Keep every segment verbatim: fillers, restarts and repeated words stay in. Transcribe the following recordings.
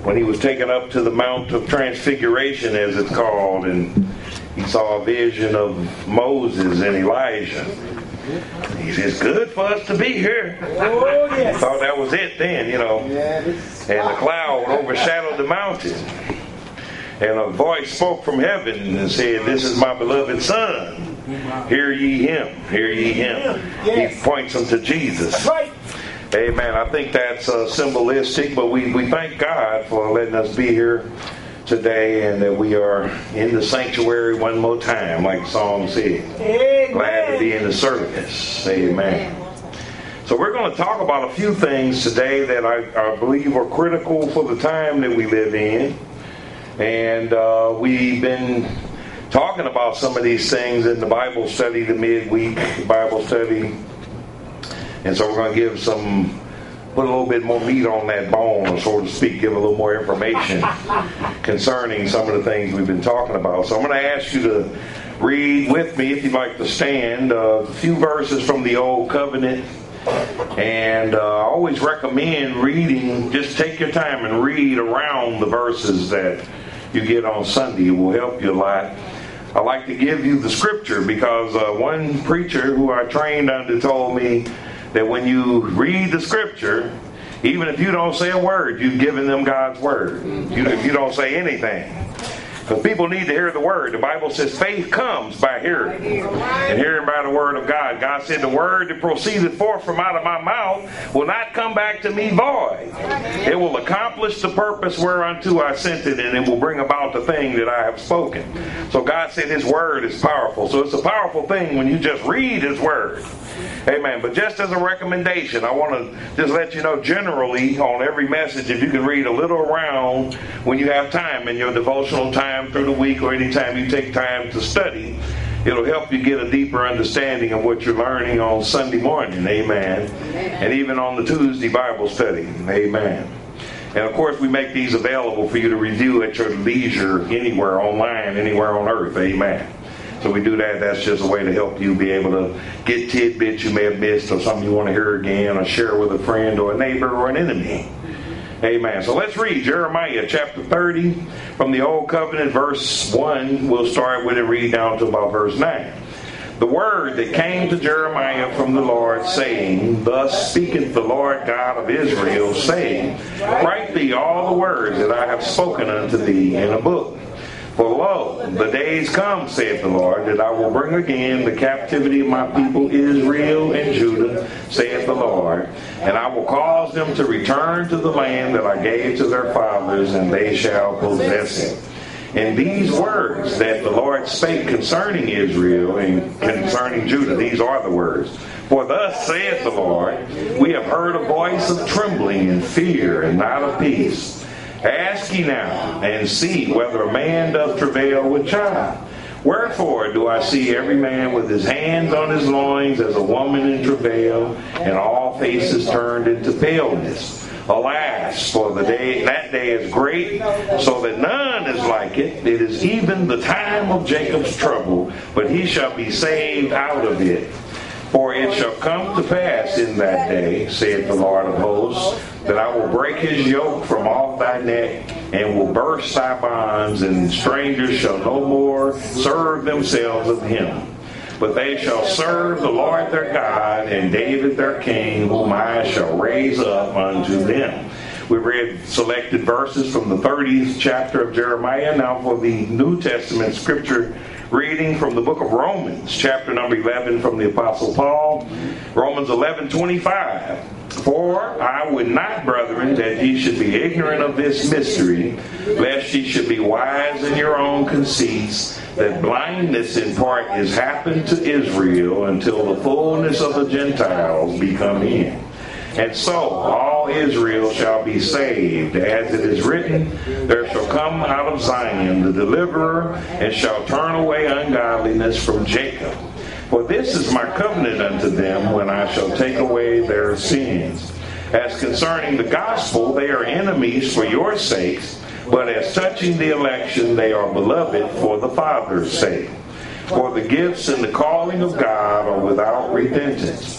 when he was taken up to the Mount of Transfiguration, as it's called, and he saw a vision of Moses and Elijah. He said, it's good for us to be here. Oh, yes. Thought that was it then, you know. And the cloud overshadowed the mountain. And a voice spoke from heaven and said, this is my beloved Son. Hear ye him. Hear ye him. He points them to Jesus. Amen. I think that's uh, symbolistic, but we, we thank God for letting us be here today, and that we are in the sanctuary one more time, like the song said. Amen. Glad to be in the service. Amen. So we're going to talk about a few things today that I, I believe are critical for the time that we live in. And uh, we've been talking about some of these things in the Bible study, the midweek Bible study. And so we're going to give some, put a little bit more meat on that bone, so to speak, give a little more information concerning some of the things we've been talking about. So I'm going to ask you to read with me, if you'd like to stand, uh, a few verses from the Old Covenant. And uh, I always recommend reading, just take your time and read around the verses that you get on Sunday. It will help you a lot. I like to give you the scripture because uh, one preacher who I trained under told me that when you read the scripture, even if you don't say a word, you've given them God's word. You, if you don't say anything. Because people need to hear the word. The Bible says faith comes by hearing, and hearing by the word of God. God said the word that proceeded forth from out of my mouth will not come back to me void. It will accomplish the purpose whereunto I sent it, and it will bring about the thing that I have spoken. So God said his word is powerful. So it's a powerful thing when you just read his word. Amen. But just as a recommendation, I want to just let you know generally on every message, if you can read a little around when you have time in your devotional time through the week, or anytime you take time to study, it'll help you get a deeper understanding of what you're learning on Sunday morning. Amen. And even on the Tuesday Bible study. Amen. And of course, we make these available for you to review at your leisure anywhere online, anywhere on earth. Amen. So we do that. That's just a way to help you be able to get tidbits you may have missed, or something you want to hear again, or share with a friend or a neighbor or an enemy. Amen. So let's read Jeremiah chapter thirty from the Old Covenant, verse one. We'll start with it, read down to about verse nine. The word that came to Jeremiah from the Lord, saying, thus speaketh the Lord God of Israel, saying, write thee all the words that I have spoken unto thee in a book. For lo, the days come, saith the Lord, that I will bring again the captivity of my people Israel and Judah, saith the Lord, and I will cause them to return to the land that I gave to their fathers, and they shall possess it. And these words that the Lord spake concerning Israel and concerning Judah, these are the words. For thus saith the Lord, we have heard a voice of trembling and fear, and not of peace. Ask ye now, and see whether a man doth travail with child. Wherefore do I see every man with his hands on his loins as a woman in travail, and all faces turned into paleness? Alas, for the day that day is great, so that none is like it. It is even the time of Jacob's trouble, but he shall be saved out of it. For it shall come to pass in that day, saith the Lord of hosts, that I will break his yoke from off thy neck, and will burst thy bonds, and strangers shall no more serve themselves of him. But they shall serve the Lord their God, and David their king, whom I shall raise up unto them. We read selected verses from the thirtieth chapter of Jeremiah. Now for the New Testament scripture reading from the book of Romans, chapter number eleven from the Apostle Paul. Romans eleven twenty-five. For I would not, brethren, that ye should be ignorant of this mystery, lest ye should be wise in your own conceits, that blindness in part is happened to Israel until the fullness of the Gentiles be come in. And so all Israel shall be saved, as it is written, there shall come out of Zion the deliverer, and shall turn away ungodliness from Jacob. For this is my covenant unto them, when I shall take away their sins. As concerning the gospel, they are enemies for your sakes, but as touching the election, they are beloved for the Father's sake. For the gifts and the calling of God are without repentance.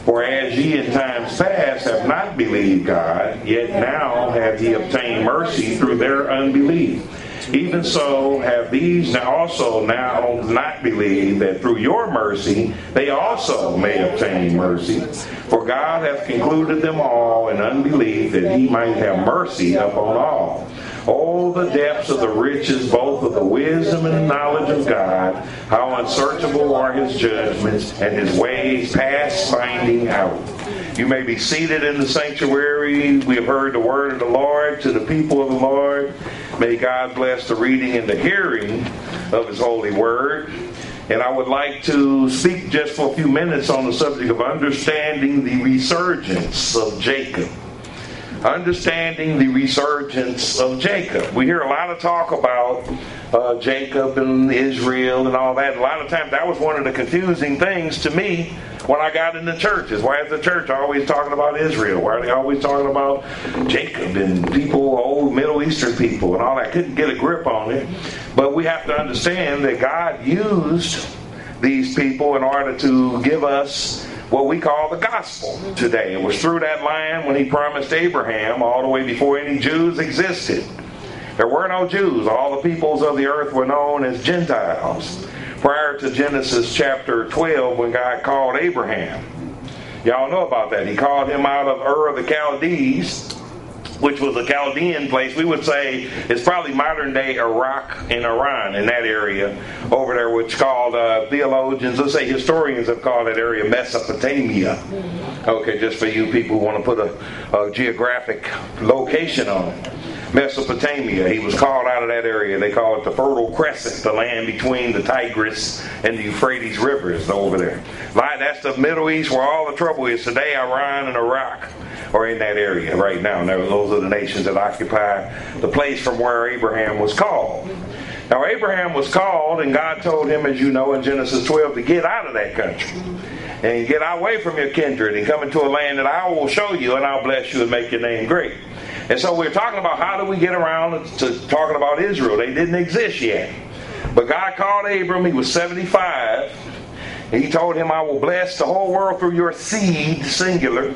For as ye in times past have not believed God, yet now have ye obtained mercy through their unbelief. Even so have these now also now not believed, that through your mercy they also may obtain mercy. For God hath concluded them all in unbelief, that he might have mercy upon all. Oh, the depths of the riches, both of the wisdom and the knowledge of God, how unsearchable are his judgments, and his ways past finding out. You may be seated in the sanctuary. We have heard the word of the Lord to the people of the Lord. May God bless the reading and the hearing of his holy word. And I would like to speak just for a few minutes on the subject of understanding the resurgence of Jacob. Understanding the resurgence of Jacob. We hear a lot of talk about uh, Jacob and Israel and all that. A lot of times that was one of the confusing things to me when I got into churches. Why is the church always talking about Israel? Why are they always talking about Jacob and people, old Middle Eastern people and all that? I couldn't get a grip on it. But we have to understand that God used these people in order to give us what we call the gospel today. It was through that line when he promised Abraham, all the way before any Jews existed. There were no Jews. All the peoples of the earth were known as Gentiles prior to Genesis chapter twelve, when God called Abraham. Y'all know about that. He called him out of Ur of the Chaldees, which was a Chaldean place. We would say it's probably modern day Iraq and Iran, in that area over there, which called uh, theologians, let's say historians, have called that area Mesopotamia. Okay, just for you people who want to put a, a geographic location on it. Mesopotamia. He was called out of that area. They call it the Fertile Crescent, the land between the Tigris and the Euphrates rivers over there. That's the Middle East where all the trouble is today. Iran and Iraq are in that area right now. And those are the nations that occupy the place from where Abraham was called. Now, Abraham was called, and God told him, as you know, in Genesis twelve, to get out of that country and get away from your kindred and come into a land that I will show you, and I'll bless you and make your name great. And so we're talking about how do we get around to talking about Israel. They didn't exist yet. But God called Abram. He was seventy-five. And he told him, I will bless the whole world through your seed, singular,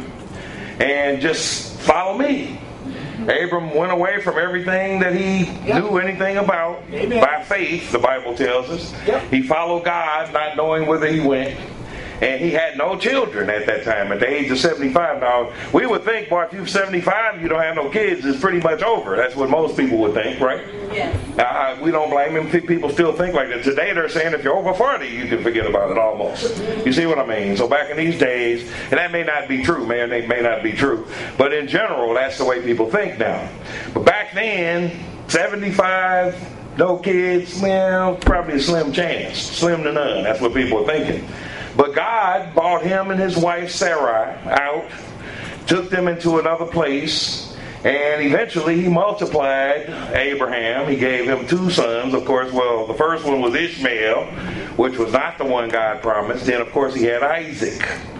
and just follow me. Abram went away from everything that he yep. knew anything about. Amen. By faith, the Bible tells us. Yep. He followed God, not knowing whither he went. And he had no children at that time, at the age of seventy-five. Now, we would think, boy, if you're seventy-five, you don't have no kids, it's pretty much over. That's what most people would think, right? Yes. Uh, we don't blame them. People still think like that. Today, they're saying if you're over forty, you can forget about it almost. You see what I mean? So back in these days, and that may not be true, man, it may not be true. But in general, that's the way people think now. But back then, seventy-five, no kids, well, probably a slim chance. Slim to none. That's what people are thinking. But God brought him and his wife Sarai out, took them into another place, and eventually he multiplied Abraham. He gave him two sons, of course. Well, the first one was Ishmael, which was not the one God promised. Then, of course, he had Isaac,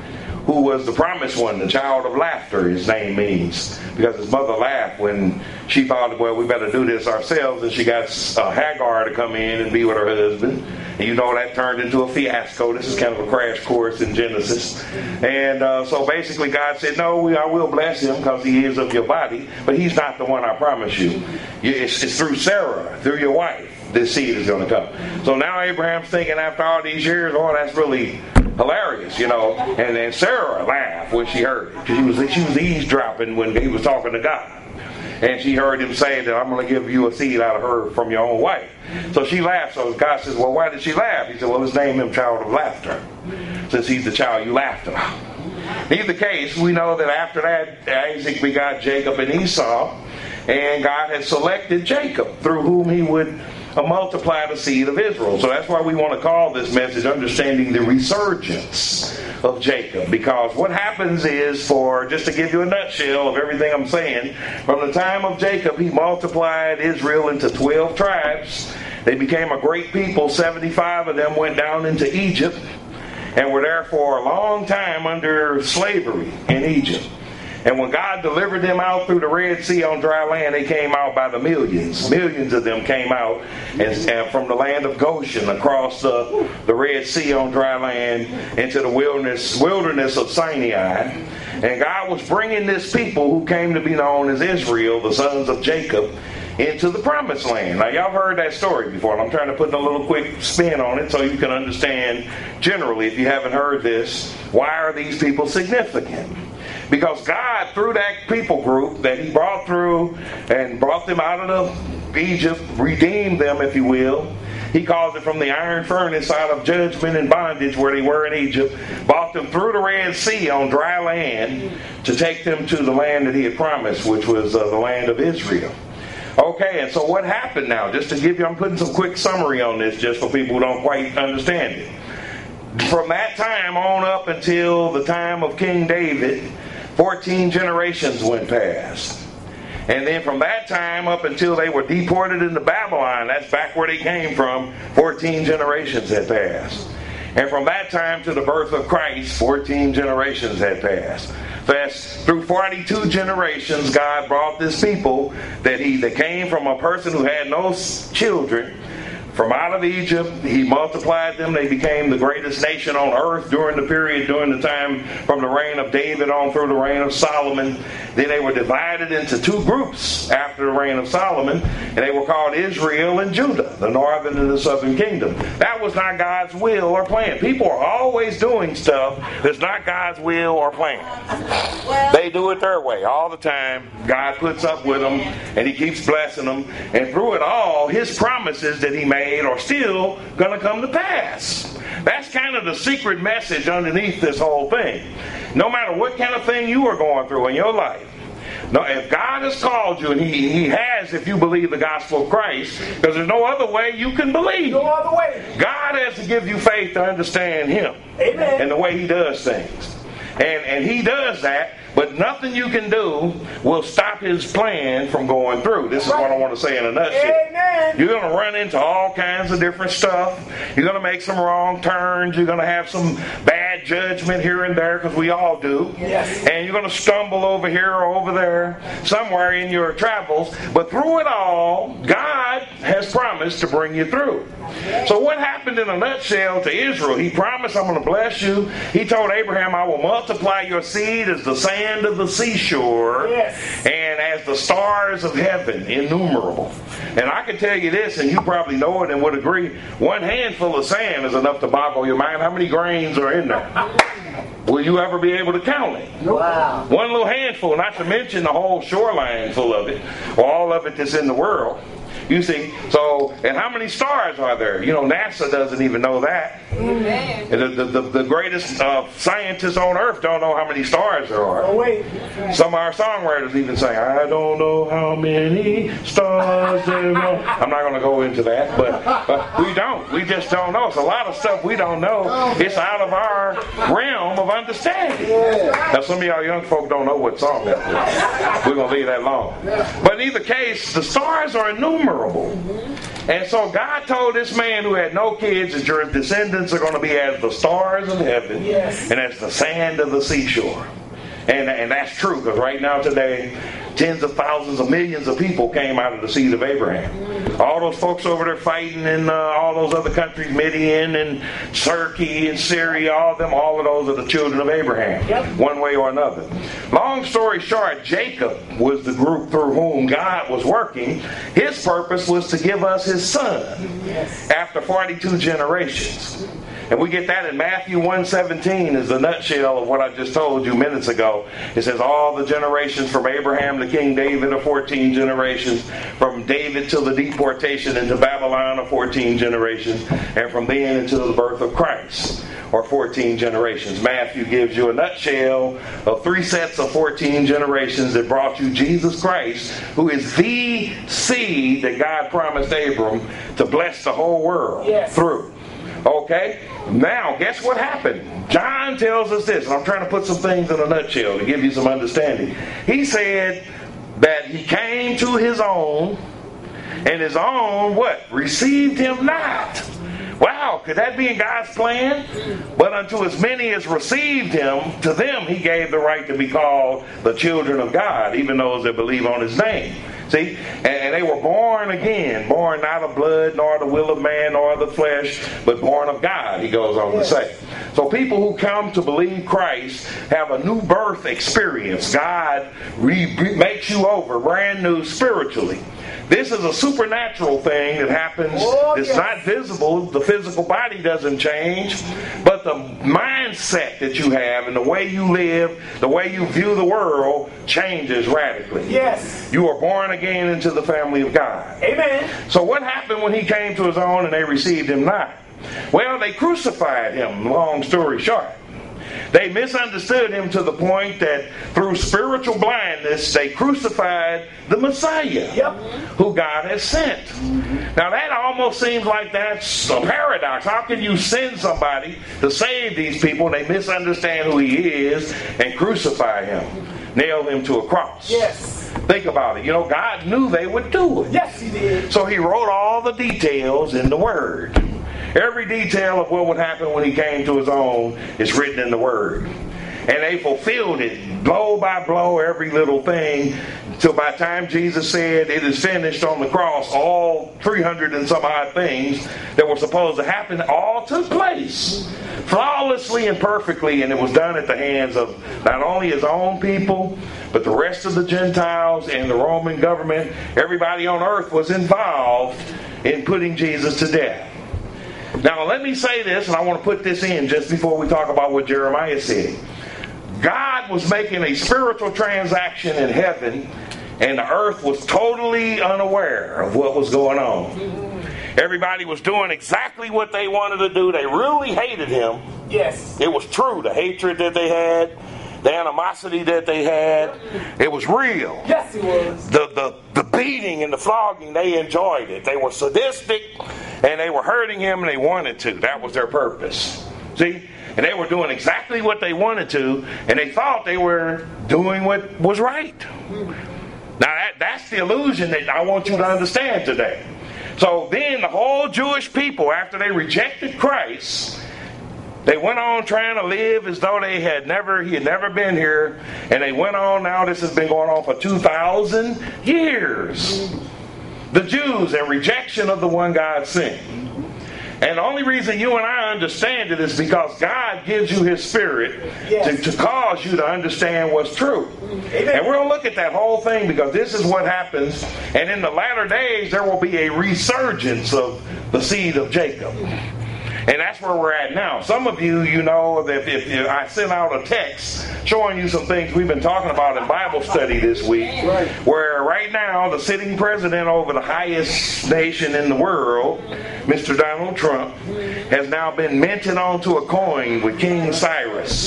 who was the promised one, the child of laughter, his name means. Because his mother laughed when she thought, well, we better do this ourselves. And she got uh, Hagar to come in and be with her husband. And you know that turned into a fiasco. This is kind of a crash course in Genesis. And uh, so basically God said, no, I will bless him because he is of your body. But he's not the one I promise you. It's, it's through Sarah, through your wife, this seed is going to come. So now Abraham's thinking after all these years, oh, that's really hilarious, you know. And then Sarah laughed when she heard it. Because she was, she was eavesdropping when he was talking to God. And she heard him say that I'm going to give you a seed out of her from your own wife. So she laughed. So God says, well, why did she laugh? He said, well, let's name him Child of Laughter, since he's the child you laughed about. In either case, we know that after that, Isaac begot Jacob and Esau. And God had selected Jacob, through whom he would uh, multiply the seed of Israel. So that's why we want to call this message Understanding the Resurgence of Jacob. Because what happens is, for just to give you a nutshell of everything I'm saying, from the time of Jacob, he multiplied Israel into twelve tribes. They became a great people. seventy-five of them went down into Egypt and were there for a long time under slavery in Egypt. And when God delivered them out through the Red Sea on dry land, they came out by the millions. Millions of them came out and, and from the land of Goshen across the, the Red Sea on dry land into the wilderness, wilderness of Sinai. And God was bringing this people who came to be known as Israel, the sons of Jacob, into the promised land. Now, y'all heard that story before, and I'm trying to put a little quick spin on it so you can understand generally, if you haven't heard this, why are these people significant? Because God, through that people group that He brought through and brought them out of Egypt, redeemed them, if you will. He calls it from the iron furnace out of judgment and bondage where they were in Egypt, brought them through the Red Sea on dry land to take them to the land that He had promised, which was uh, the land of Israel. Okay, and so what happened now? Just to give you, I'm putting some quick summary on this just for people who don't quite understand it. From that time on up until the time of King David, fourteen generations went past. And then from that time up until they were deported into Babylon, that's back where they came from, fourteen generations had passed. And from that time to the birth of Christ, fourteen generations had passed. Fast through forty-two generations, God brought this people that he that came from a person who had no children. From out of Egypt, He multiplied them. They became the greatest nation on earth during the period, during the time from the reign of David on through the reign of Solomon. Then they were divided into two groups after the reign of Solomon, and they were called Israel and Judah, the northern and the southern kingdom. That was not God's will or plan. People are always doing stuff that's not God's will or plan. They do it their way all the time. God puts up with them, and He keeps blessing them. And through it all, His promises that He made are still going to come to pass. That's kind of the secret message underneath this whole thing. No matter what kind of thing you are going through in your life, no, if God has called you, and He, he has if you believe the gospel of Christ, because there's no other way you can believe. No other way. God has to give you faith to understand Him. Amen. And the way He does things. And, and He does that, but nothing you can do will stop His plan from going through. This is what I want to say in a nutshell. Amen. You're going to run into all kinds of different stuff. You're going to make some wrong turns. You're going to have some bad judgment here and there, because we all do. Yes. And you're going to stumble over here or over there, somewhere in your travels. But through it all, God has promised to bring you through. So what happened in a nutshell to Israel? He promised, I'm going to bless you. He told Abraham, I will multiply your seed as the sand of the seashore, yes, and as the stars of heaven, innumerable. And I can tell you this, and you probably know it and would agree, one handful of sand is enough to boggle your mind. How many grains are in there? Will you ever be able to count it? Wow. One little handful, not to mention the whole shoreline full of it, or all of it that's in the world. You see, so, and how many stars are there? You know, NASA doesn't even know that. Amen. The, the, the, the greatest uh, scientists on earth don't know how many stars there are. Oh, wait. Some of our songwriters even say, I don't know how many stars there are. I'm not going to go into that, but uh, we don't. We just don't know. It's a lot of stuff we don't know. It's out of our realm of understanding. Now, some of y'all young folk don't know what song that is. We're going to leave that alone. But in either case, the stars are innumerable. And so God told this man who had no kids that your descendants are going to be as the stars of heaven, yes, and as the sand of the seashore. And, and that's true, because right now today, tens of thousands of millions of people came out of the seed of Abraham. All those folks over there fighting in uh, all those other countries, Midian and Turkey and Syria, all of them, all of those are the children of Abraham, yep, one way or another. Long story short, Jacob was the group through whom God was working. His purpose was to give us His son, yes, after forty-two generations. And we get that in Matthew one seventeen is the nutshell of what I just told you minutes ago. It says all the generations from Abraham to King David are fourteen generations. From David till the deportation into Babylon are fourteen generations. And from then until the birth of Christ are fourteen generations. Matthew gives you a nutshell of three sets of fourteen generations that brought you Jesus Christ, who is the seed that God promised Abram to bless the whole world, yes, through. Okay? Now, guess what happened? John tells us this, and I'm trying to put some things in a nutshell to give you some understanding. He said that He came to His own, and His own, what? Received Him not. Wow, could that be in God's plan? But unto as many as received him, to them he gave the right to be called the children of God, even those that believe on his name. See? And, and they were born again, born not of blood, nor the will of man, nor of the flesh, but born of God, he goes on to say. So people who come to believe Christ have a new birth experience. God re- re- makes you over, brand new spiritually. This is a supernatural thing that happens. Oh, it's yes. not visible. The physical body doesn't change. But the mindset that you have and the way you live, the way you view the world changes radically. Yes. You are born again into the family of God. Amen. So what happened when he came to his own and they received him not? Well, they crucified him, long story short. They misunderstood him to the point that through spiritual blindness, they crucified the Messiah, Yep. who God has sent. Now that almost seems like that's a paradox. How can you send somebody to save these people and they misunderstand who he is and crucify him, nail him to a cross? Yes. Think about it. You know, God knew they would do it. Yes, he did. So he wrote all the details in the Word. Every detail of what would happen when he came to his own is written in the Word. And they fulfilled it blow by blow, every little thing, till by the time Jesus said it is finished on the cross, all three hundred and some odd things that were supposed to happen all took place flawlessly and perfectly, and it was done at the hands of not only his own people, but the rest of the Gentiles and the Roman government. Everybody on earth was involved in putting Jesus to death. Now let me say this, and I want to put this in just before we talk about what Jeremiah said. God was making a spiritual transaction in heaven, and the earth was totally unaware of what was going on. Everybody was doing exactly what they wanted to do. They really hated him. Yes. It was true. The hatred that they had, the animosity that they had, it was real. Yes, he was. The, the, the beating and the flogging, they enjoyed it. They were sadistic, and they were hurting him, and they wanted to. That was their purpose. See? And they were doing exactly what they wanted to, and they thought they were doing what was right. Now, that, that's the illusion that I want you to understand today. So then the whole Jewish people, after they rejected Christ, they went on trying to live as though they had never, he had never been here. And they went on, now this has been going on for two thousand years. The Jews in rejection of the one God sent. And the only reason you and I understand it is because God gives you his spirit Yes. to, to cause you to understand what's true. Amen. And we're going to look at that whole thing because this is what happens. And in the latter days, there will be a resurgence of the seed of Jacob. And that's where we're at now. Some of you, you know, that if, if I sent out a text showing you some things we've been talking about in Bible study this week, Right. where right now the sitting president over the highest nation in the world, Mister Donald Trump, has now been minted onto a coin with King Cyrus.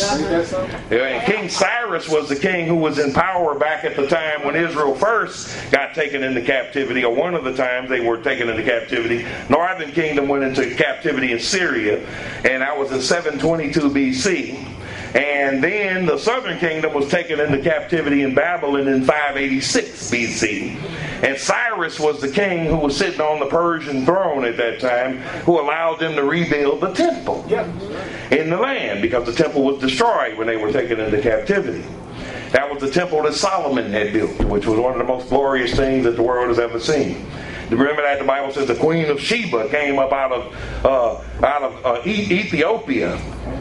And King Cyrus was the king who was in power back at the time when Israel first got taken into captivity, or one of the times they were taken into captivity. Northern Kingdom went into captivity in Syria. And that was in seven twenty-two B C. And then the southern kingdom was taken into captivity in Babylon in five eighty-six B C. And Cyrus was the king who was sitting on the Persian throne at that time, who allowed them to rebuild the temple Yep. in the land, because the temple was destroyed when they were taken into captivity. That was the temple that Solomon had built, which was one of the most glorious things that the world has ever seen. Remember that the Bible says the Queen of Sheba came up out of uh, out of uh, e- Ethiopia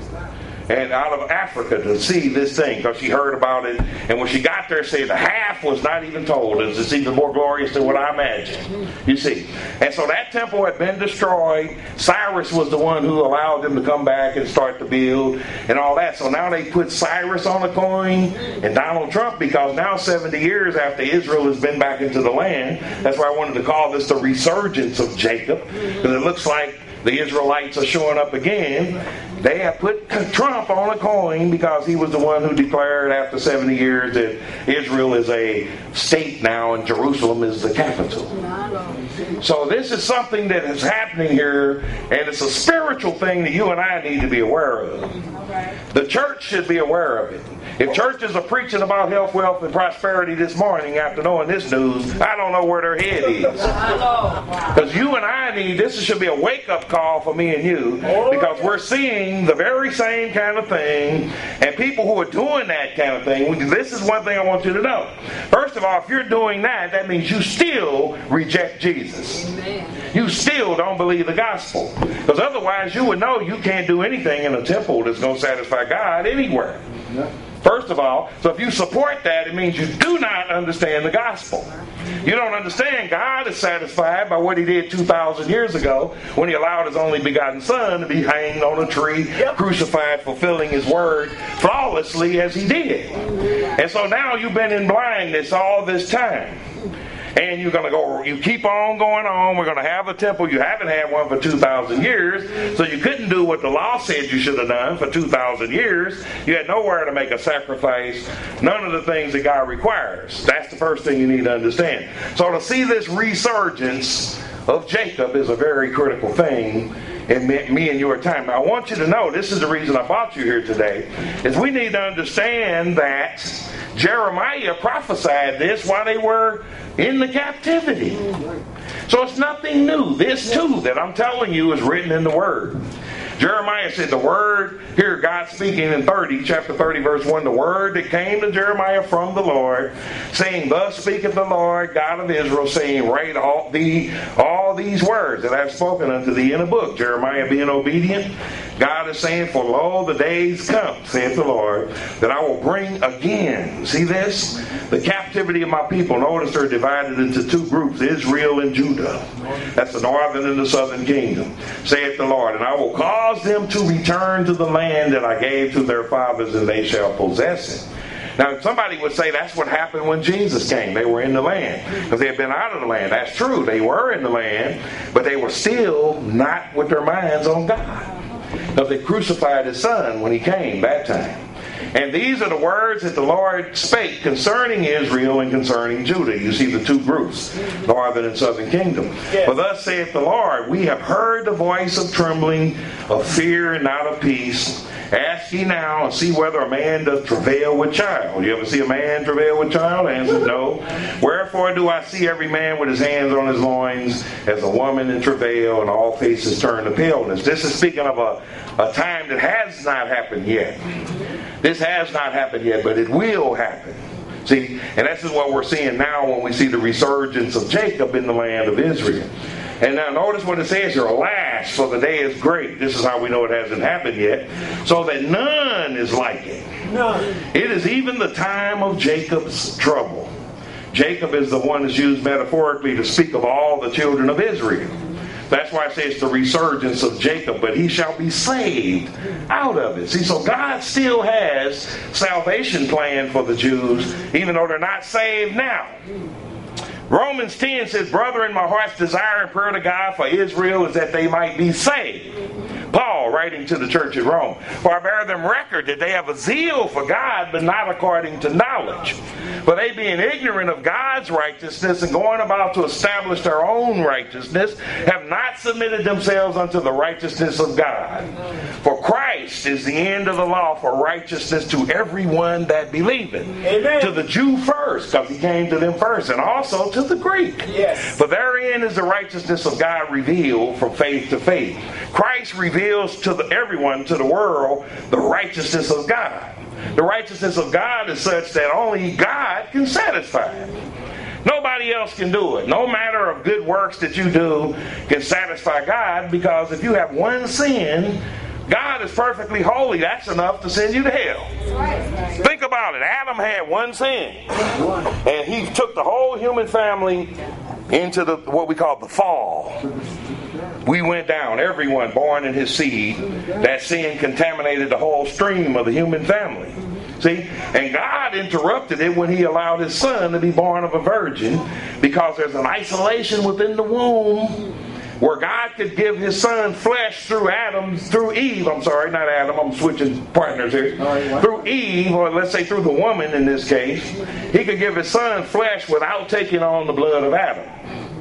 and out of Africa to see this thing, because she heard about it. And when she got there, said the half was not even told. It's even more glorious than what I imagined. You see. And so that temple had been destroyed. Cyrus was the one who allowed them to come back and start to build and all that. So now they put Cyrus on a coin and Donald Trump, because now seventy years after Israel has been back into the land, that's why I wanted to call this the resurgence of Jacob, because it looks like the Israelites are showing up again. They have put Trump on a coin because he was the one who declared after seventy years that Israel is a state now and Jerusalem is the capital. So this is something that is happening here, and it's a spiritual thing that you and I need to be aware of. The church should be aware of it. If churches are preaching about health, wealth, and prosperity this morning after knowing this news, I don't know where their head is. Because you and I need, this should be a wake-up call for me and you, because we're seeing the very same kind of thing, and people who are doing that kind of thing, this is one thing I want you to know. First of all, if you're doing that, that means you still reject Jesus. You still don't believe the gospel. Because otherwise you would know you can't do anything in a temple that's going to satisfy God anywhere. First of all, so if you support that, it means you do not understand the gospel. You don't understand God is satisfied by what he did two thousand years ago when he allowed his only begotten son to be hanged on a tree, yep. crucified, fulfilling his word flawlessly as he did. And so now you've been in blindness all this time. And you're going to go, you keep on going on. We're going to have a temple. You haven't had one for two thousand years. So you couldn't do what the law said you should have done for two thousand years. You had nowhere to make a sacrifice. None of the things that God requires. That's the first thing you need to understand. So to see this resurgence of Jacob is a very critical thing in me and your time. Now, I want you to know, this is the reason I brought you here today, is we need to understand that Jeremiah prophesied this while they were in the captivity. So it's nothing new. This too that I'm telling you is written in the Word. Jeremiah said the word, here God speaking in thirty, chapter thirty, verse one, the word that came to Jeremiah from the Lord, saying, thus speaketh the Lord God of Israel, saying, write all, the, all these words that I have spoken unto thee in a book. Jeremiah being obedient, God is saying, for lo, the days come, saith the Lord, that I will bring again, see this? The captivity of my people. Notice they're divided into two groups, Israel and Judah. That's the northern and the southern kingdom, saith the Lord. And I will cause them to return to the land that I gave to their fathers, and they shall possess it. Now, somebody would say that's what happened when Jesus came. They were in the land because they had been out of the land. That's true. They were in the land, but they were still not with their minds on God, because they crucified his son when he came that time. And these are the words that the Lord spake concerning Israel and concerning Judah. You see the two groups, northern and southern kingdom. Yes. For thus saith the Lord, we have heard the voice of trembling, of fear and not of peace. Ask ye now and see whether a man doth travail with child. You ever see a man travail with child? Answer no. Wherefore do I see every man with his hands on his loins as a woman in travail, and all faces turn to paleness. This is speaking of a, a time that has not happened yet. This has not happened yet, but it will happen. See, and this is what we're seeing now when we see the resurgence of Jacob in the land of Israel. And now notice what it says here, alas, for the day is great. This is how we know it hasn't happened yet. So that none is like it. None. It is even the time of Jacob's trouble. Jacob is the one that's used metaphorically to speak of all the children of Israel. That's why it says the resurgence of Jacob, but he shall be saved out of it. See, so God still has salvation planned for the Jews, even though they're not saved now. Romans ten says, brethren, my heart's desire and prayer to God for Israel is that they might be saved. Paul, writing to the church at Rome, for I bear them record that they have a zeal for God, but not according to knowledge. For they being ignorant of God's righteousness and going about to establish their own righteousness, have not submitted themselves unto the righteousness of God. For Christ is the end of the law for righteousness to everyone that believeth. Amen. To the Jew first, because he came to them first, and also to the Greek. Yes. For therein is the righteousness of God revealed from faith to faith. Christ reveals to the, everyone, to the world, the righteousness of God. The righteousness of God is such that only God can satisfy it. Nobody else can do it. No matter of good works that you do can satisfy God, because if you have one sin, God is perfectly holy. That's enough to send you to hell. Right. Think about it. Adam had one sin, and he took the whole human family into the what we call the fall. We went down, everyone born in his seed. That sin contaminated the whole stream of the human family. See? And God interrupted it when he allowed his son to be born of a virgin, because there's an isolation within the womb where God could give his son flesh through Adam, through Eve, I'm sorry, not Adam, I'm switching partners here. Through Eve, or let's say through the woman in this case, he could give his son flesh without taking on the blood of Adam.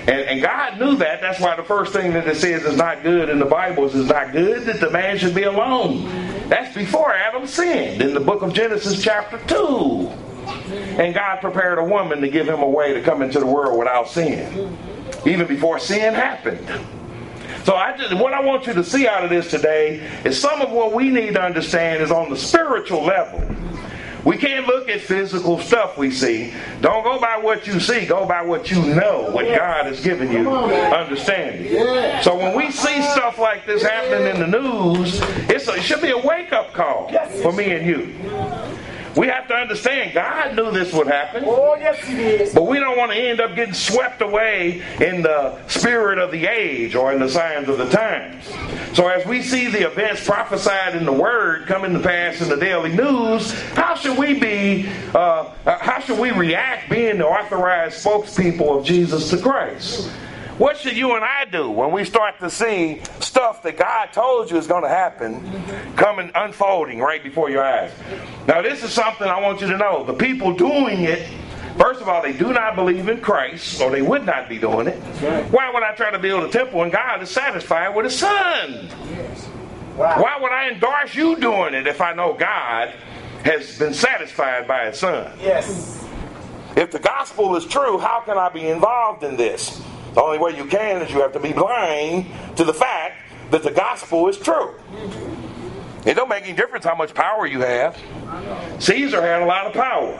And, and God knew that. That's why the first thing that it says is not good in the Bible is it's not good that the man should be alone. That's before Adam sinned in the book of Genesis chapter two. And God prepared a woman to give him a way to come into the world without sin. Even before sin happened. So I just, what I want you to see out of this today is some of what we need to understand is on the spiritual level. We can't look at physical stuff we see. Don't go by what you see. Go by what you know, what God has given you understanding. So when we see stuff like this happening in the news, it's a, it should be a wake-up call for me and you. We have to understand God knew this would happen. Oh, yes, He did. But we don't want to end up getting swept away in the spirit of the age or in the signs of the times. So as we see the events prophesied in the Word coming to pass in the daily news, how should we be, uh, how should we react being the authorized spokespeople of Jesus the Christ? What should you and I do when we start to see stuff that God told you is going to happen coming, unfolding right before your eyes? Now, this is something I want you to know. The people doing it, first of all, they do not believe in Christ, or they would not be doing it. Why would I try to build a temple when God is satisfied with His Son? Why would I endorse you doing it if I know God has been satisfied by His Son? Yes. If the gospel is true, how can I be involved in this? The only way you can is you have to be blind to the fact that the gospel is true. It don't make any difference how much power you have. Caesar had a lot of power.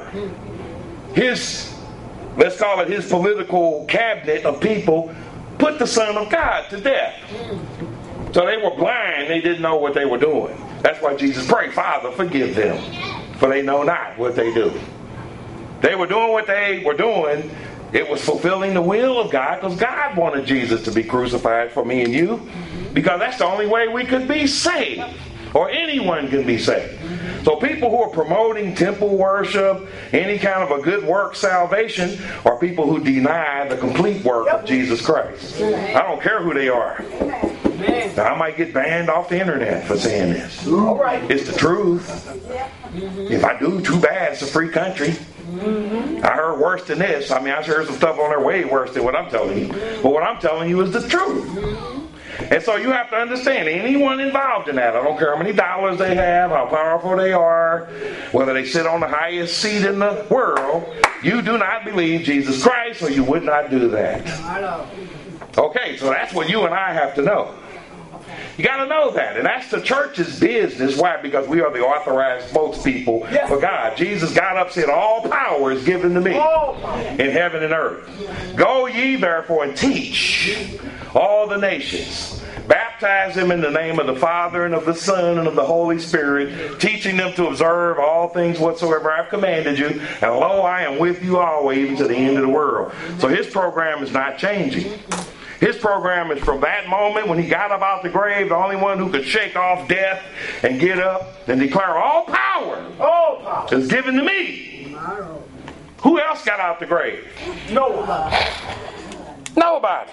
His, let's call it his political cabinet of people, put the Son of God to death. So they were blind. They didn't know what they were doing. That's why Jesus prayed, Father, forgive them, for they know not what they do. They were doing what they were doing. It was fulfilling the will of God because God wanted Jesus to be crucified for me and you, because that's the only way we could be saved, or anyone can be saved. So people who are promoting temple worship, any kind of a good work salvation, are people who deny the complete work of Jesus Christ. I don't care who they are. Now, I might get banned off the internet for saying this. It's the truth. If I do, too bad. It's a free country. I heard worse than this. I mean, I heard some stuff on there way worse than what I'm telling you. But what I'm telling you is the truth. And so you have to understand, anyone involved in that, I don't care how many dollars they have, how powerful they are, whether they sit on the highest seat in the world, you do not believe Jesus Christ, or you would not do that. Okay, so that's what you and I have to know. You got to know that. And that's the church's business. Why? Because we are the authorized spokespeople yes. for God. Jesus got up and said, all power is given to me in heaven and earth. Go ye therefore and teach all the nations. Baptize them in the name of the Father and of the Son and of the Holy Spirit, teaching them to observe all things whatsoever I've commanded you. And lo, I am with you always, even to the end of the world. So his program is not changing. His program is from that moment when he got up out the grave, the only one who could shake off death and get up and declare all power, all power is given to me. Who else got out the grave? Nobody. Nobody.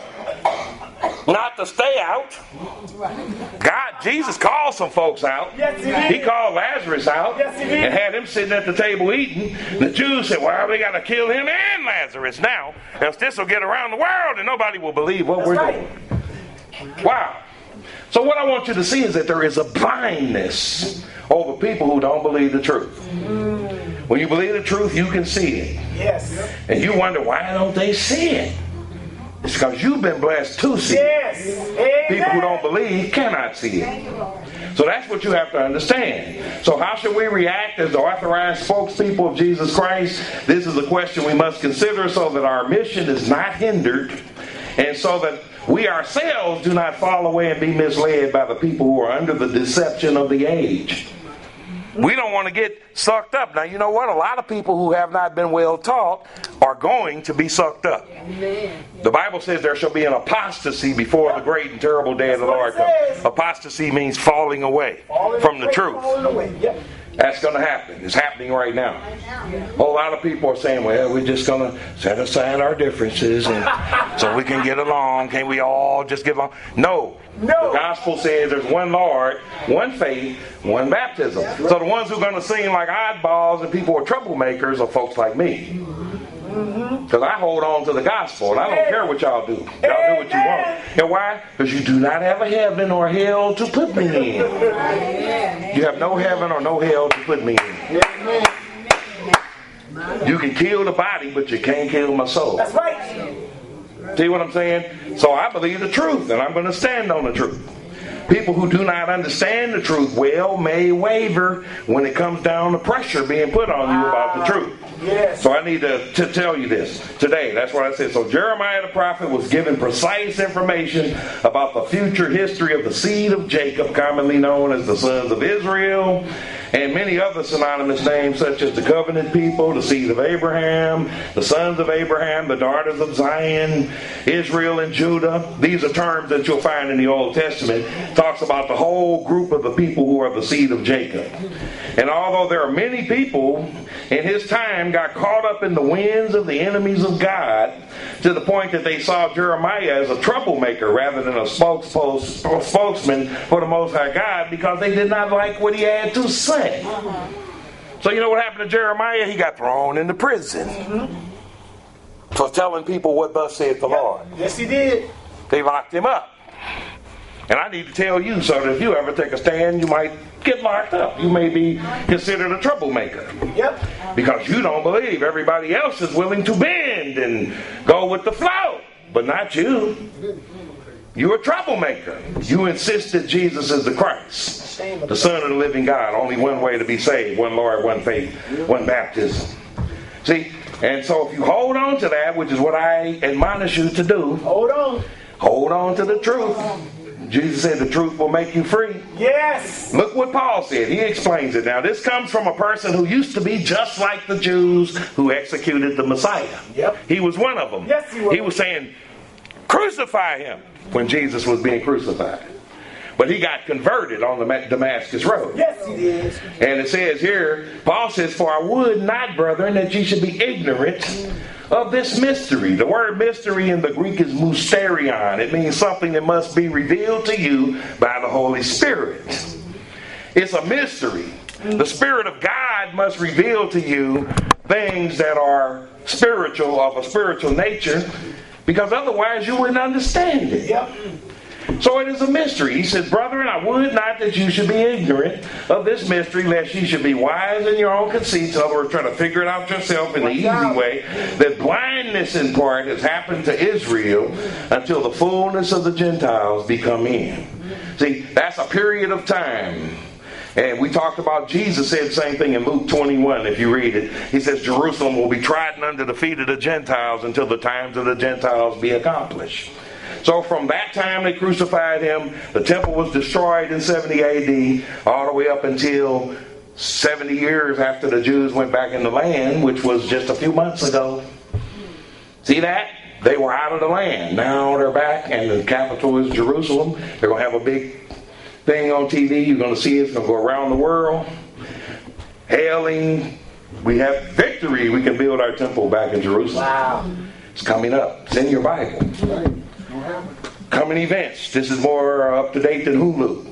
Not to stay out. God, Jesus called some folks out. Yes, he did. He called Lazarus out. Yes, he did. And had him sitting at the table eating. The Jews said, well, we got to kill him and Lazarus now, else this will get around the world and nobody will believe what That's we're right. doing. Wow. So what I want you to see is that there is a blindness over people who don't believe the truth. Mm. When you believe the truth, you can see it. Yes. And you wonder, why don't they see it? It's because you've been blessed to see yes. it. People who don't believe cannot see it. So that's what you have to understand. So how should we react as the authorized spokespeople of Jesus Christ? This is a question we must consider so that our mission is not hindered, and so that we ourselves do not fall away and be misled by the people who are under the deception of the age. We don't want to get sucked up. Now, you know what? A lot of people who have not been well taught are going to be sucked up. The Bible says there shall be an apostasy before the great and terrible day of the Lord comes. Apostasy means falling away from the truth. That's going to happen. It's happening right now. A whole lot of people are saying, well, we're just going to set aside our differences and so we can get along. Can't we all just get along? No. No. The gospel says there's one Lord, one faith, one baptism. So the ones who are going to seem like oddballs and people who are troublemakers are folks like me. Because I hold on to the gospel, and I don't care what y'all do. Y'all do what you want. And why? Because you do not have a heaven or hell to put me in. You have no heaven or no hell to put me in. You can kill the body, but you can't kill my soul. That's right. See what I'm saying? So I believe the truth, and I'm going to stand on the truth. People who do not understand the truth well may waver when it comes down to pressure being put on you about the truth. Yes. So I need to, to tell you this today. That's what I said. So Jeremiah the prophet was given precise information about the future history of the seed of Jacob, commonly known as the sons of Israel, and many other synonymous names such as the covenant people, the seed of Abraham, the sons of Abraham, the daughters of Zion, Israel and Judah. These are terms that you'll find in the Old Testament. It talks about the whole group of the people who are the seed of Jacob. And although there are many people in his time got caught up in the winds of the enemies of God to the point that they saw Jeremiah as a troublemaker rather than a spokesman for the Most High God, because they did not like what he had to say. Uh-huh. So you know what happened to Jeremiah? He got thrown into prison mm-hmm. for telling people what thus saith the yep. Lord. Yes, he did. They locked him up. And I need to tell you so that if you ever take a stand, you might get locked up. You may be considered a troublemaker. Yep. Because you don't believe everybody else is willing to bend and go with the flow. But not you. You're a troublemaker. You insist that Jesus is the Christ, the Son of the living God. Only one way to be saved. One Lord, one faith, one baptism. See? And so if you hold on to that, which is what I admonish you to do. Hold on. Hold on to the truth. Jesus said the truth will make you free. Yes. Look what Paul said. He explains it. Now, this comes from a person who used to be just like the Jews who executed the Messiah. Yep. He was one of them. Yes, he was. He was saying, crucify him, when Jesus was being crucified. But he got converted on the Damascus Road. Yes, he did. And it says here, Paul says, for I would not, brethren, that ye should be ignorant of this mystery. The word mystery in the Greek is mysterion. It means something that must be revealed to you by the Holy Spirit. It's a mystery. The Spirit of God must reveal to you things that are spiritual, of a spiritual nature, because otherwise you wouldn't understand it. Yep. So it is a mystery. He says, brethren, I would not that you should be ignorant of this mystery, lest ye should be wise in your own conceits. In other words, trying to figure it out yourself in the easy way. That blindness in part has happened to Israel until the fullness of the Gentiles be come in. See, that's a period of time. And we talked about, Jesus said the same thing in Luke twenty-one, if you read it. He says, Jerusalem will be trodden under the feet of the Gentiles until the times of the Gentiles be accomplished. So from that time they crucified him, the temple was destroyed in seventy A D, all the way up until seventy years after the Jews went back in the land, which was just a few months ago. See that? They were out of the land. Now they're back, and the capital is Jerusalem. They're going to have a big thing on T V. You're going to see it. It's going to go around the world. Hailing. We have victory. We can build our temple back in Jerusalem. Wow. It's coming up. It's in your Bible. Right. Coming events. This is more up to date than Hulu.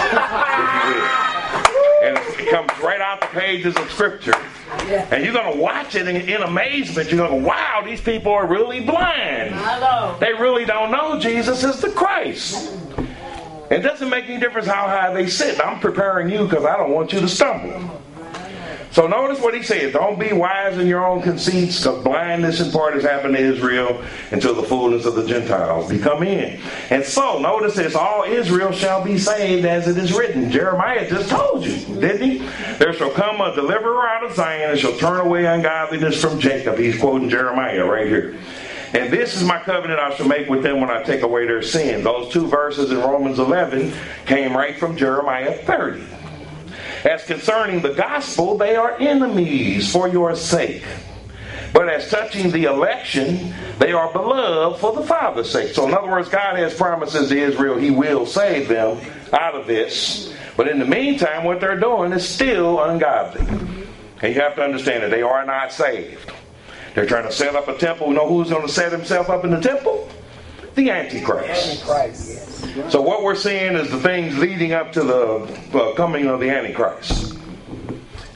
And it comes right out the pages of Scripture. And you're going to watch it in, in amazement. You're going to go, wow, these people are really blind. They really don't know Jesus is the Christ. It doesn't make any difference how high they sit. I'm preparing you because I don't want you to stumble. So notice what he said. Don't be wise in your own conceits, because blindness in part has happened to Israel until the fullness of the Gentiles be come in. And so, notice this, all Israel shall be saved as it is written. Jeremiah just told you, didn't he? There shall come a deliverer out of Zion and shall turn away ungodliness from Jacob. He's quoting Jeremiah right here. And this is my covenant I shall make with them when I take away their sin. Those two verses in Romans eleven came right from Jeremiah thirty. As concerning the gospel, they are enemies for your sake. But as touching the election, they are beloved for the Father's sake. So in other words, God has promises to Israel he will save them out of this. But in the meantime, what they're doing is still ungodly. And you have to understand that they are not saved. They're trying to set up a temple. You know who's going to set himself up in the temple? The Antichrist. Antichrist, yes. So what we're seeing is the things leading up to the uh, coming of the Antichrist.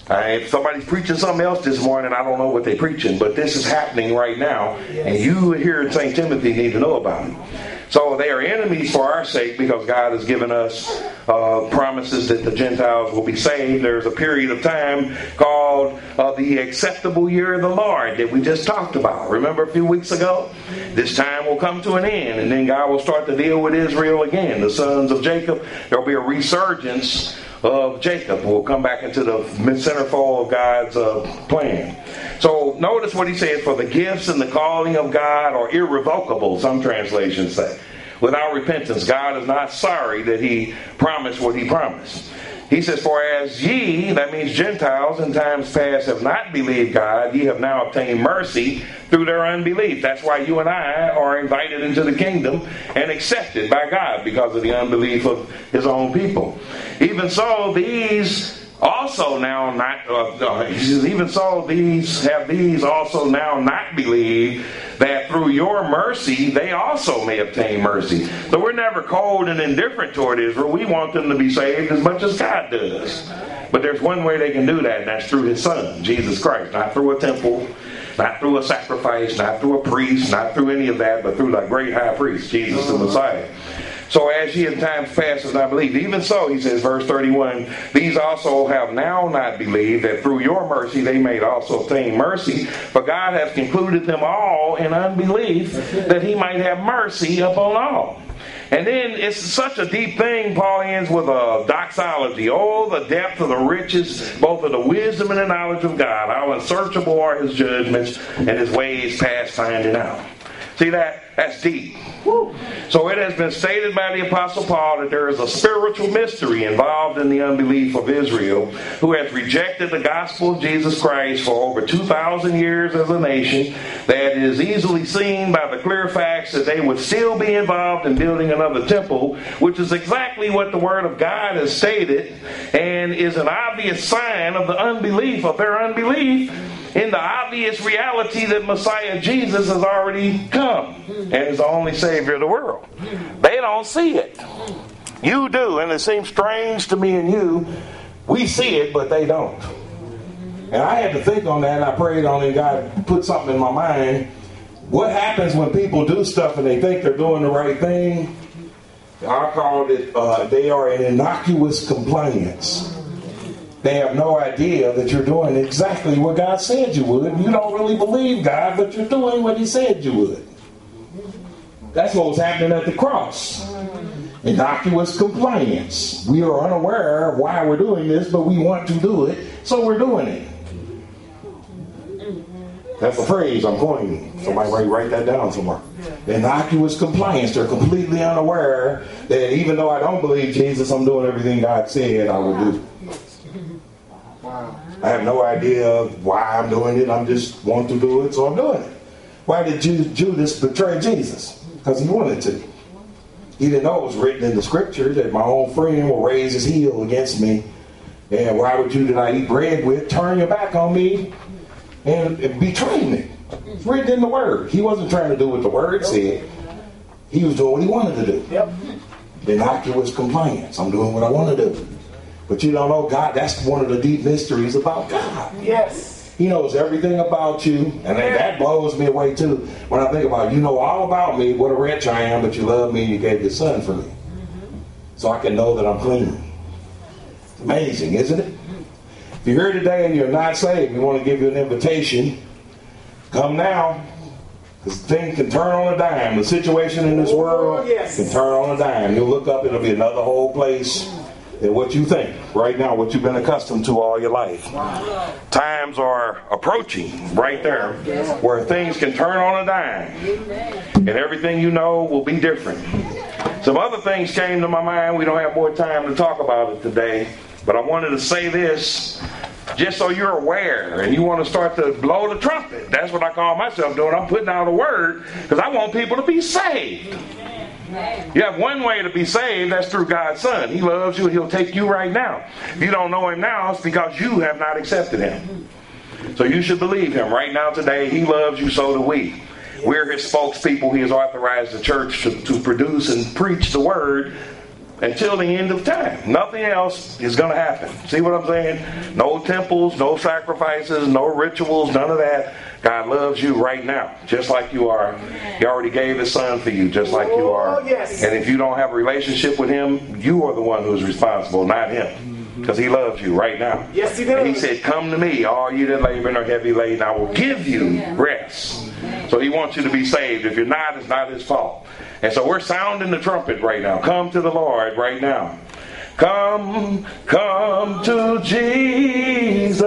Uh, if somebody's preaching something else this morning, I don't know what they're preaching, but this is happening right now, and you here in Saint Timothy need to know about it. So they are enemies for our sake because God has given us uh, promises that the Gentiles will be saved. There's a period of time called uh, the acceptable year of the Lord that we just talked about. Remember a few weeks ago? This time will come to an end, and then God will start to deal with Israel again. The sons of Jacob, there will be a resurgence of Jacob. We'll come back into the centerfold of God's uh, plan. So notice what he said, for the gifts and the calling of God are irrevocable, some translations say. Without repentance, God is not sorry that he promised what he promised. He says, for as ye, that means Gentiles, in times past have not believed God, ye have now obtained mercy through their unbelief. That's why you and I are invited into the kingdom and accepted by God because of the unbelief of his own people. Even so, these also now not, uh, uh, he says, even so, these have these also now not believed, that through your mercy they also may obtain mercy. So we're never cold and indifferent toward Israel. We want them to be saved as much as God does. But there's one way they can do that, and that's through his son, Jesus Christ. Not through a temple, not through a sacrifice, not through a priest, not through any of that, but through the great high priest, Jesus the Messiah. So as ye in times past have not believed, even so, he says, verse thirty-one, these also have now not believed, that through your mercy they may also obtain mercy. For God hath concluded them all in unbelief, that he might have mercy upon all. And then it's such a deep thing. Paul ends with a doxology. Oh, the depth of the riches, both of the wisdom and the knowledge of God. How unsearchable are his judgments, and his ways past finding out. See that? That's deep. So it has been stated by the Apostle Paul that there is a spiritual mystery involved in the unbelief of Israel, who has rejected the gospel of Jesus Christ for over two thousand years as a nation, that is easily seen by the clear facts that they would still be involved in building another temple, which is exactly what the Word of God has stated, and is an obvious sign of the unbelief of their unbelief in the obvious reality that Messiah Jesus has already come and is the only Savior of the world. They don't see it. You do, and it seems strange to me and you. We see it, but they don't. And I had to think on that, and I prayed on it, and God put something in my mind. What happens when people do stuff and they think they're doing the right thing? I called it, uh, they are in innocuous compliance. They have no idea that you're doing exactly what God said you would. You don't really believe God, but you're doing what he said you would. That's what was happening at the cross. Innocuous compliance. We are unaware of why we're doing this, but we want to do it, so we're doing it. That's a phrase I'm coining. Somebody write, write that down somewhere. Innocuous compliance. They're completely unaware that even though I don't believe Jesus, I'm doing everything God said I would do. I have no idea why I'm doing it. I just want to do it, so I'm doing it. Why did Judas betray Jesus? Because he wanted to. He didn't know it was written in the scripture that my own friend will raise his heel against me. And why would you that I eat bread with turn your back on me and, and betray me? It's written in the word. He wasn't trying to do what the word said. He was doing what he wanted to do. Yep. Innocuous compliance. I'm doing what I want to do. But you don't know God. That's one of the deep mysteries about God. Yes. He knows everything about you. And that blows me away too. When I think about it, you know all about me, what a wretch I am, but you love me and you gave your son for me. Mm-hmm. So I can know that I'm clean. It's amazing, isn't it? If you're here today and you're not saved, we want to give you an invitation. Come now. Because things can turn on a dime. The situation in this world yes. can turn on a dime. You'll look up, it'll be another whole place. And what you think right now, what you've been accustomed to all your life. Wow. Times are approaching right there where things can turn on a dime. And everything you know will be different. Some other things came to my mind. We don't have more time to talk about it today. But I wanted to say this just so you're aware and you want to start to blow the trumpet. That's what I call myself doing. I'm putting out a word because I want people to be saved. You have one way to be saved, that's through God's Son. He loves you and he'll take you right now. If you don't know him now, it's because you have not accepted him. So you should believe him right now today. He loves you, so do we. We're his spokespeople. He has authorized the church to, to produce and preach the word until the end of time. Nothing else is going to happen. See what I'm saying? No temples, no sacrifices, no rituals, none of that. God loves you right now, just like you are. He already gave His Son for you, just like you are. Oh, yes. And if you don't have a relationship with Him, you are the one who's responsible, not Him. Because He loves you right now. Yes, He does. And He said, come to me, all you that labor and are heavy laden, I will give you rest. So He wants you to be saved. If you're not, it's not His fault. And so we're sounding the trumpet right now. Come to the Lord right now. Come, come to Jesus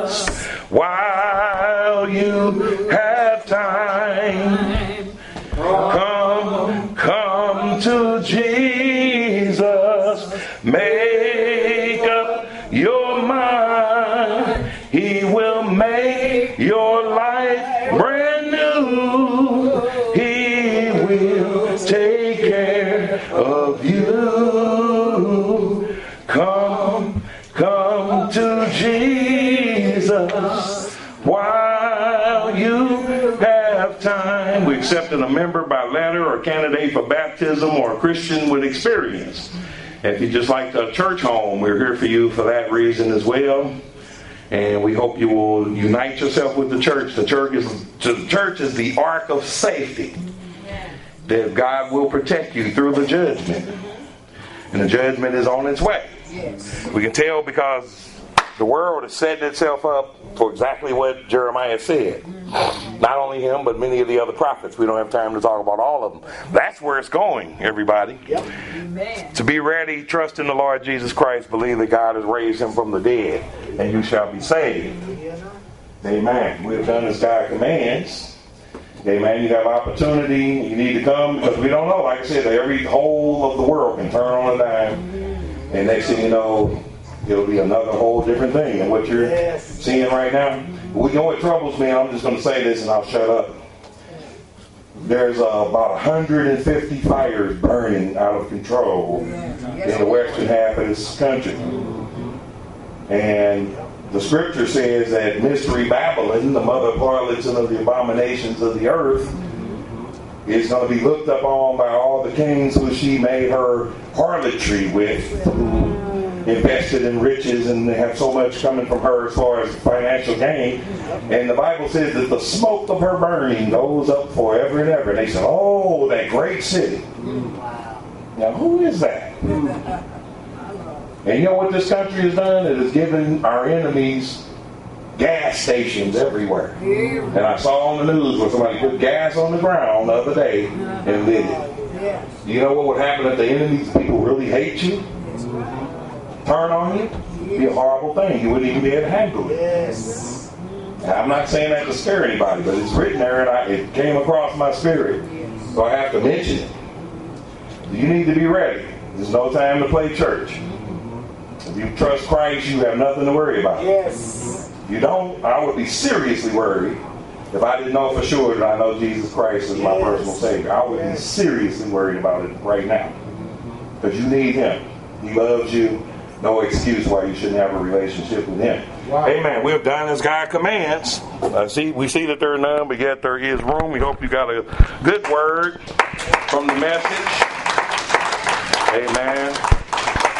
while you have time. Come, come to Jesus. Make up your mind. He will make your life brand new. He will take care of you. Come, come to Jesus while you have time. We accepted a member by letter or candidate for baptism or a Christian with experience. If you just like a church home, we're here for you for that reason as well. And we hope you will unite yourself with the church. The church is, the church is the ark of safety. That God will protect you through the judgment. And the judgment is on its way. We can tell because the world is setting itself up for exactly what Jeremiah said. Not only him, but many of the other prophets. We don't have time to talk about all of them. That's where it's going, everybody. Yep. Amen. To be ready, trust in the Lord Jesus Christ, believe that God has raised Him from the dead, and you shall be saved. Amen. We have done as God commands. Amen. You have opportunity. You need to come because we don't know. Like I said, every whole of the world can turn on a dime, and next thing you know, it'll be another whole different thing than what you're Yes. seeing right now. We know what troubles me. I'm just going to say this, and I'll shut up. There's uh, about one hundred fifty fires burning out of control in the western half of this country. And the scripture says that Mystery Babylon, the mother of harlots and of the abominations of the earth, is going to be looked up on by all the kings who she made her harlotry with, who invested in riches and they have so much coming from her as far as financial gain. And the Bible says that the smoke of her burning goes up forever and ever. And they said, oh, that great city. Now, who is that? And you know what this country has done? It has given our enemies gas stations everywhere. And I saw on the news where somebody put gas on the ground the other day and lit it. You know what would happen if the enemies, people really hate you? Turn on you? It'd be a horrible thing. You wouldn't even be able to handle it. Yes. Now, I'm not saying that to scare anybody, but it's written there and I, it came across my spirit. So I have to mention it. You need to be ready. There's no time to play church. If you trust Christ, you have nothing to worry about. Yes. If you don't, I would be seriously worried if I didn't know for sure that I know Jesus Christ is my Yes. personal Savior. I would be seriously worried about it right now. Because you need Him. He loves you. No excuse why you shouldn't have a relationship with Him. Wow. Amen. We have done as God commands. Uh, see, we see that there are none, but yet there is room. We hope you got a good word from the message. Amen.